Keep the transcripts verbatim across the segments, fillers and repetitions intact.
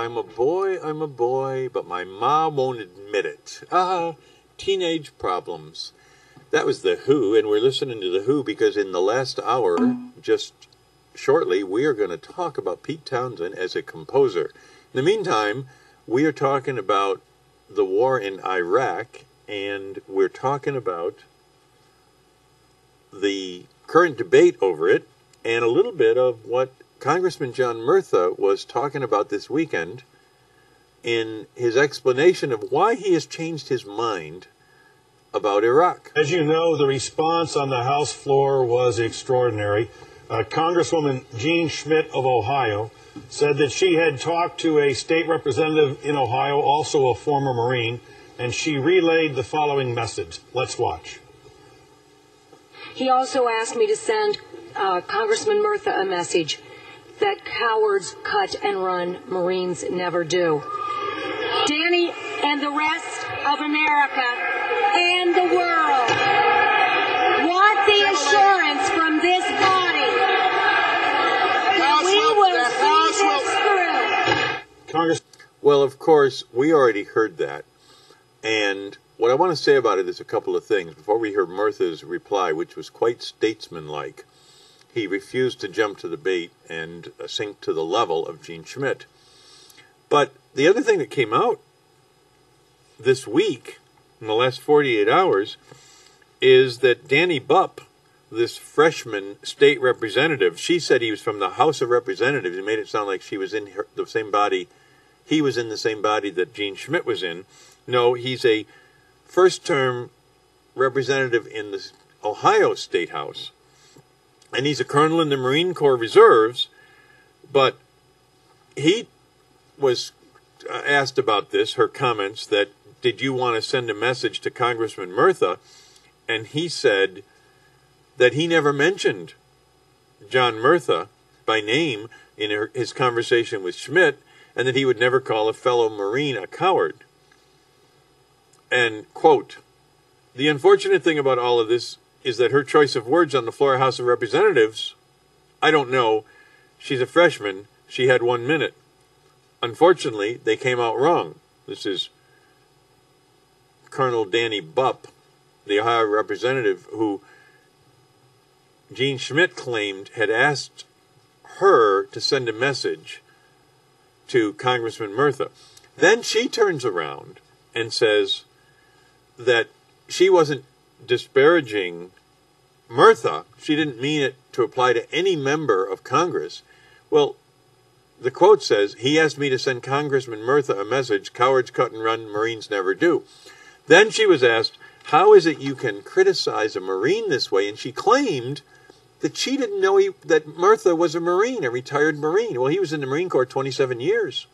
I'm a boy, I'm a boy, but my mom won't admit it. Ah, teenage problems. That was The Who, and we're listening to The Who because in the last hour, just shortly, we are going to talk about Pete Townshend as a composer. In the meantime, we are talking about the war in Iraq, and we're talking about the current debate over it, and a little bit of what Congressman John Murtha was talking about this weekend in his explanation of why he has changed his mind about Iraq. As you know, the response on the House floor was extraordinary. Uh, Congresswoman Jean Schmidt of Ohio said that she had talked to a state representative in Ohio, also a former Marine, and she relayed the following message. Let's watch. He also asked me to send uh, Congressman Murtha a message that cowards cut and run, Marines never do. Danny and the rest of America and the world want the assurance from this body that we will see this through. Congress. Well, of course, we already heard that. And what I want to say about it is a couple of things. Before we heard Murtha's reply, which was quite statesmanlike, he refused to jump to the bait and sink to the level of Jean Schmidt. But the other thing that came out this week, in the last forty-eight hours, is that Danny Bupp, this freshman state representative, she said he was from the House of Representatives. He made it sound like she was in her, the same body. He was in the same body that Jean Schmidt was in. No, he's a first-term representative in the Ohio State House. And he's a colonel in the Marine Corps Reserves, but he was asked about this, her comments, that did you want to send a message to Congressman Murtha? And he said that he never mentioned John Murtha by name in her, his conversation with Schmidt, and that he would never call a fellow Marine a coward. And, quote, the unfortunate thing about all of this is that her choice of words on the floor of House of Representatives, I don't know, she's a freshman, she had one minute. Unfortunately, they came out wrong. This is Colonel Danny Bupp, the Ohio representative, who Jean Schmidt claimed had asked her to send a message to Congressman Murtha. Then she turns around and says that she wasn't disparaging Murtha. She didn't mean it to apply to any member of Congress. Well, the quote says, he asked me to send Congressman Murtha a message, cowards cut and run, Marines never do. Then she was asked, how is it you can criticize a Marine this way? And she claimed that she didn't know he, that Murtha was a Marine, a retired Marine. Well, he was in the Marine Corps twenty-seven years.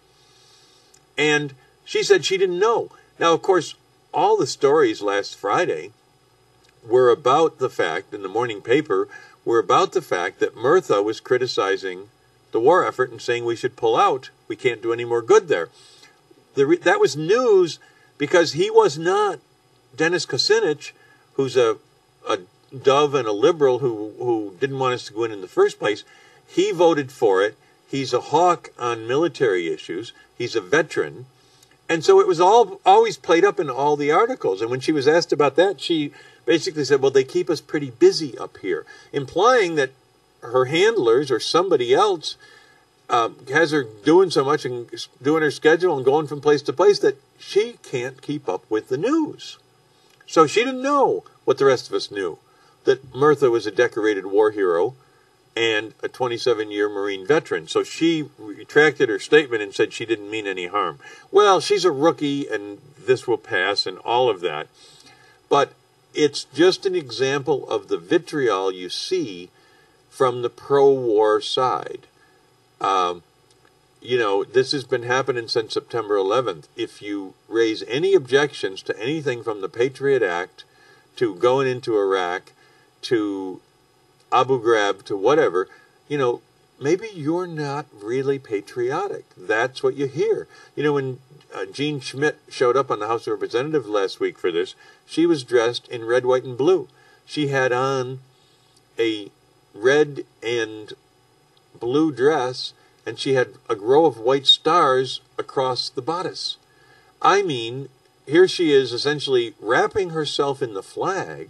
And she said she didn't know. Now, of course, all the stories last Friday were about the fact, in the morning paper, were about the fact that Murtha was criticizing the war effort and saying we should pull out. We can't do any more good there. The re that was news because he was not Dennis Kucinich, who's a, a dove and a liberal who, who didn't want us to go in in the first place. He voted for it. He's a hawk on military issues. He's a veteran. And so it was all always played up in all the articles. And when she was asked about that, she basically said, well, they keep us pretty busy up here, implying that her handlers or somebody else uh, has her doing so much and doing her schedule and going from place to place that she can't keep up with the news. So she didn't know what the rest of us knew, that Murtha was a decorated war hero and a twenty-seven-year Marine veteran. So she retracted her statement and said she didn't mean any harm. Well, she's a rookie, and this will pass, and all of that. But it's just an example of the vitriol you see from the pro-war side. Um, you know, this has been happening since September eleventh. If you raise any objections to anything from the Patriot Act to going into Iraq to Abu Ghraib to whatever, you know, maybe you're not really patriotic. That's what you hear. You know, when uh, Jean Schmidt showed up on the House of Representatives last week for this, she was dressed in red, white, and blue. She had on a red and blue dress and she had a row of white stars across the bodice. I mean, here she is essentially wrapping herself in the flag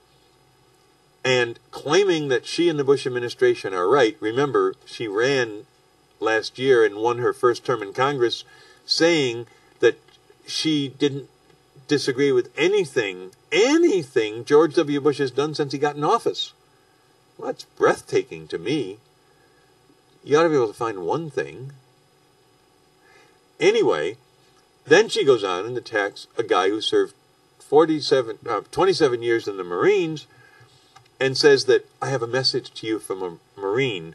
and claiming that she and the Bush administration are right. Remember, she ran last year and won her first term in Congress saying that she didn't disagree with anything, anything George W. Bush has done since he got in office. Well, that's breathtaking to me. You ought to be able to find one thing. Anyway, then she goes on and attacks a guy who served forty-seven, uh, twenty-seven years in the Marines and says that, I have a message to you from a Marine.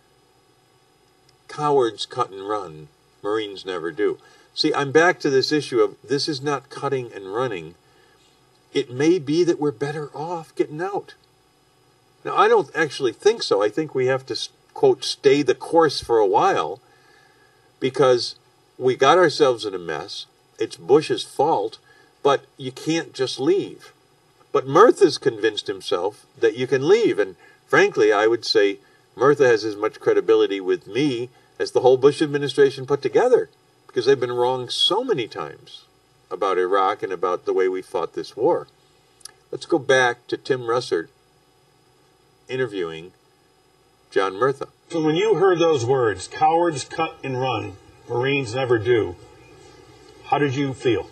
Cowards cut and run. Marines never do. See, I'm back to this issue of this is not cutting and running. It may be that we're better off getting out. Now, I don't actually think so. I think we have to, quote, stay the course for a while because we got ourselves in a mess. It's Bush's fault, but you can't just leave. But Murtha's convinced himself that you can leave. And frankly, I would say Murtha has as much credibility with me as the whole Bush administration put together, because they've been wrong so many times about Iraq and about the way we fought this war. Let's go back to Tim Russert interviewing John Murtha. So when you heard those words, cowards cut and run, Marines never do, how did you feel?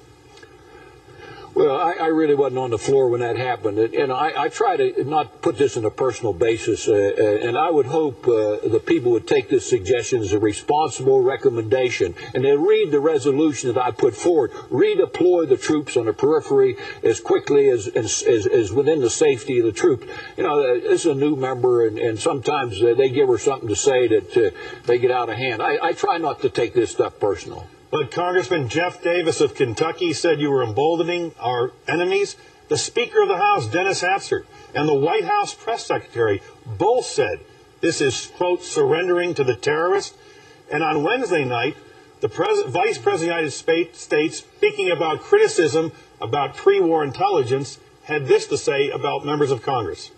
Well, I, I really wasn't on the floor when that happened, and, and I, I try to not put this on a personal basis, uh, uh, and I would hope uh, the people would take this suggestion as a responsible recommendation, and they read the resolution that I put forward, redeploy the troops on the periphery as quickly as as, as, as within the safety of the troops. You know, uh, this is a new member, and, and sometimes uh, they give her something to say that uh, they get out of hand. I, I try not to take this stuff personal. But Congressman Jeff Davis of Kentucky said you were emboldening our enemies. The Speaker of the House, Dennis Hastert, and the White House press secretary both said this is, quote, surrendering to the terrorists. And on Wednesday night, the pres Vice President of the United States, speaking about criticism about pre-war intelligence, had this to say about members of Congress.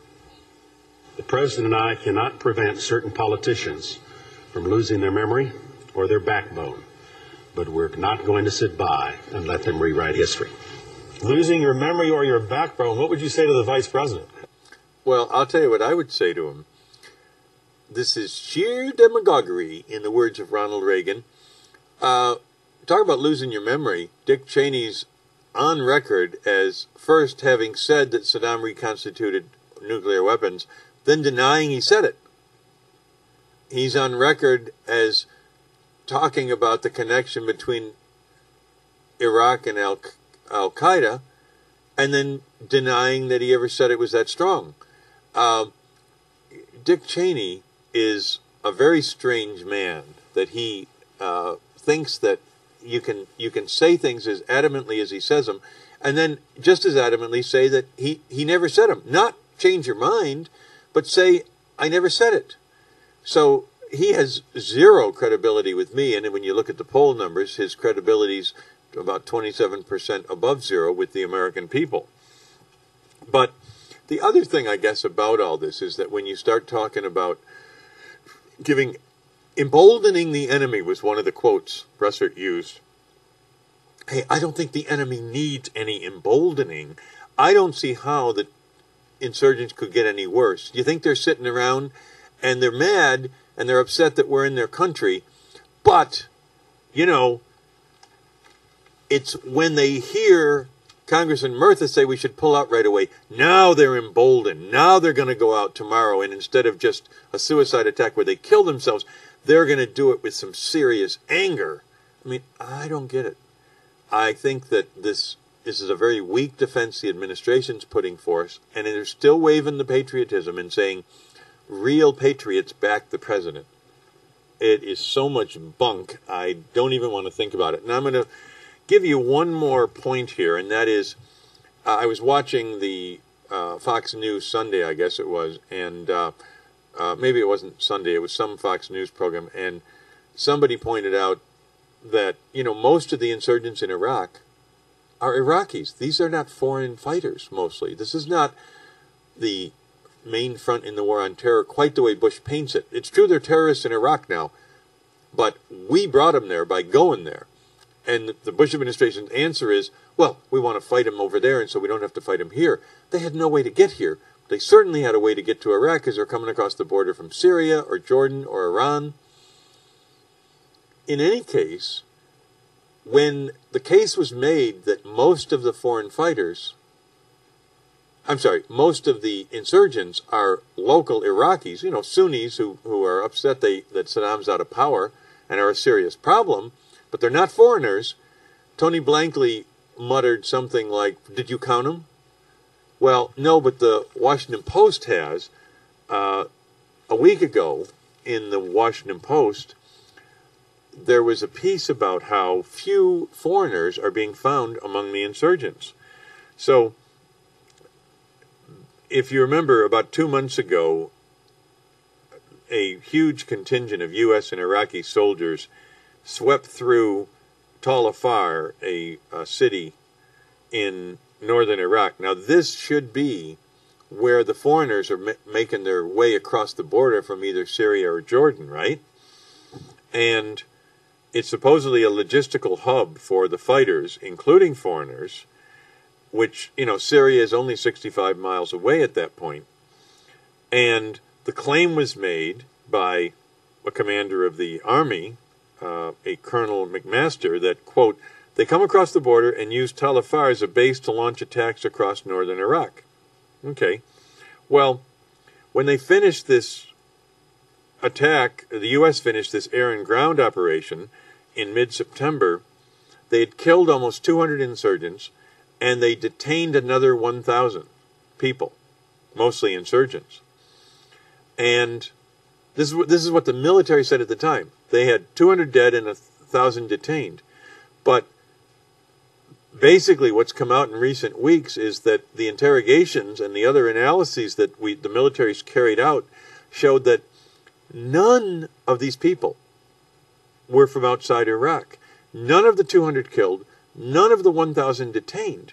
The President and I cannot prevent certain politicians from losing their memory or their backbone. But we're not going to sit by and let them rewrite history. Losing your memory or your backbone, what would you say to the Vice President? Well, I'll tell you what I would say to him. This is sheer demagoguery, in the words of Ronald Reagan. Uh, talk about losing your memory. Dick Cheney's on record as first having said that Saddam reconstituted nuclear weapons, then denying he said it. He's on record as talking about the connection between Iraq and Al Al-Qaeda, and then denying that he ever said it was that strong. Uh, Dick Cheney is a very strange man, that he uh, thinks that you can you can say things as adamantly as he says them, and then just as adamantly say that he, he never said them. Not change your mind, but say, I never said it. So he has zero credibility with me, and when you look at the poll numbers, his credibility's about twenty-seven percent above zero with the American people. But the other thing, I guess, about all this is that when you start talking about giving, emboldening the enemy was one of the quotes Russert used. Hey, I don't think the enemy needs any emboldening. I don't see how the insurgents could get any worse. You think they're sitting around and they're mad and they're upset that we're in their country, but, you know, it's when they hear Congressman Murtha say we should pull out right away, now they're emboldened. Now they're going to go out tomorrow, and instead of just a suicide attack where they kill themselves, they're going to do it with some serious anger. I mean, I don't get it. I think that this, this is a very weak defense the administration's putting forth, and they're still waving the patriotism and saying, real patriots back the president. It is so much bunk, I don't even want to think about it. And I'm going to give you one more point here, and that is, uh, I was watching the uh, Fox News Sunday, I guess it was, and uh, uh, maybe it wasn't Sunday, it was some Fox News program, and somebody pointed out that, you know, most of the insurgents in Iraq are Iraqis. These are not foreign fighters, mostly. This is not the main front in the war on terror quite the way Bush paints it. It's true they're terrorists in Iraq now, But we brought them there by going there. And the Bush administration's answer is, well, we want to fight them over there, and so we don't have to fight them here. They had no way to get here. They certainly had a way to get to Iraq because they're coming across the border from Syria or Jordan or Iran. In any case, when the case was made that most of the foreign fighters, I'm sorry, most of the insurgents are local Iraqis, you know, Sunnis who, who are upset they, that Saddam's out of power and are a serious problem, but they're not foreigners, Tony Blankley muttered something like, did you count them? Well, no, but the Washington Post has. Uh, a week ago, in the Washington Post, there was a piece about how few foreigners are being found among the insurgents. So, if you remember, about two months ago, a huge contingent of U S and Iraqi soldiers swept through Tal Afar, a, a city in northern Iraq. Now, this should be where the foreigners are ma making their way across the border from either Syria or Jordan, right? And it's supposedly a logistical hub for the fighters, including foreigners, which, you know, Syria is only sixty-five miles away at that point. And the claim was made by a commander of the army, uh, a Colonel McMaster, that, quote, they come across the border and use Tal Afar as a base to launch attacks across northern Iraq. Okay. Well, when they finished this attack, the U S finished this air and ground operation in mid-September, they had killed almost two hundred insurgents, and they detained another one thousand people, mostly insurgents. And this is, what, this is what the military said at the time. They had two hundred dead and one thousand detained. But basically what's come out in recent weeks is that the interrogations and the other analyses that we, the military's carried out showed that none of these people were from outside Iraq. None of the two hundred killed, none of the one thousand detained.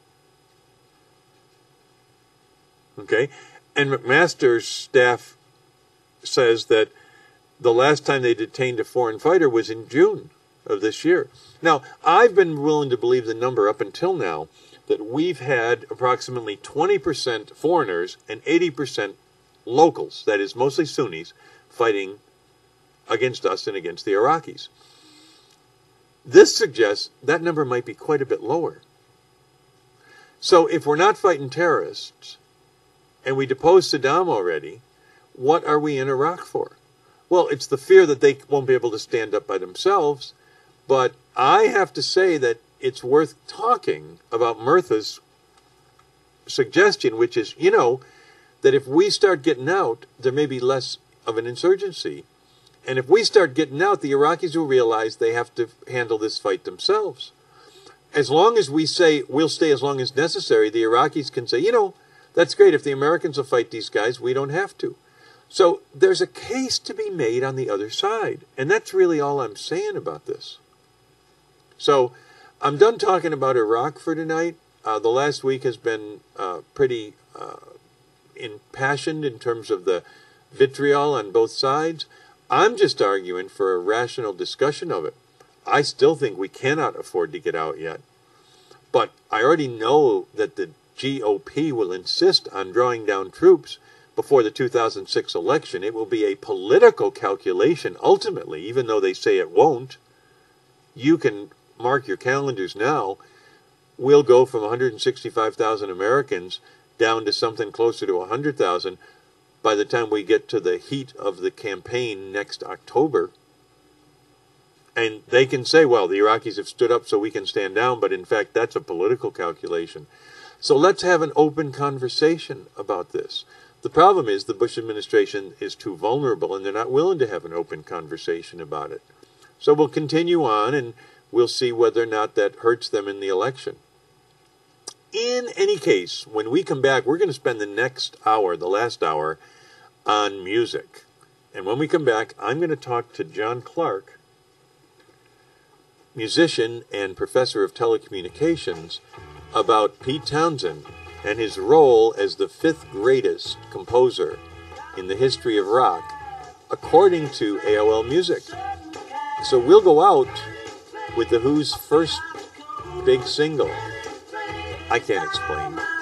Okay? And McMaster's staff says that the last time they detained a foreign fighter was in June of this year. Now, I've been willing to believe the number up until now that we've had approximately twenty percent foreigners and eighty percent locals, that is mostly Sunnis, fighting against us and against the Iraqis. This suggests that number might be quite a bit lower. So if we're not fighting terrorists and we depose Saddam already, what are we in Iraq for? Well, it's the fear that they won't be able to stand up by themselves. But I have to say that it's worth talking about Murtha's suggestion, which is, you know, that if we start getting out, there may be less of an insurgency. And if we start getting out, the Iraqis will realize they have to handle this fight themselves. As long as we say we'll stay as long as necessary, the Iraqis can say, you know, that's great. If the Americans will fight these guys, we don't have to. So there's a case to be made on the other side. And that's really all I'm saying about this. So I'm done talking about Iraq for tonight. Uh, the last week has been uh, pretty uh, impassioned in terms of the vitriol on both sides. I'm just arguing for a rational discussion of it. I still think we cannot afford to get out yet. But I already know that the G O P will insist on drawing down troops before the two thousand six election. It will be a political calculation ultimately, even though they say it won't. You can mark your calendars now. We'll go from one hundred sixty-five thousand Americans down to something closer to one hundred thousand by the time we get to the heat of the campaign next October. And they can say, well, the Iraqis have stood up so we can stand down, but in fact, that's a political calculation. So let's have an open conversation about this. The problem is the Bush administration is too vulnerable, and they're not willing to have an open conversation about it. So we'll continue on, and we'll see whether or not that hurts them in the election. In any case, when we come back, we're going to spend the next hour, the last hour, on music. And when we come back, I'm going to talk to John Clark, musician and professor of telecommunications, about Pete Townshend and his role as the fifth greatest composer in the history of rock, according to A O L Music. So we'll go out with The Who's first big single. I can't explain.